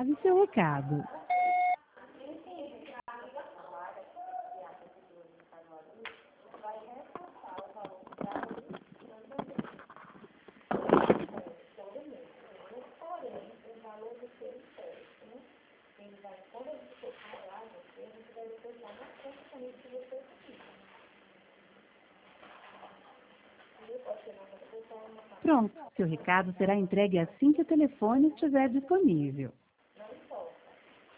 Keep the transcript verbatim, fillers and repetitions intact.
grave seu recado. Pronto, seu recado será entregue assim que o telefone estiver disponível.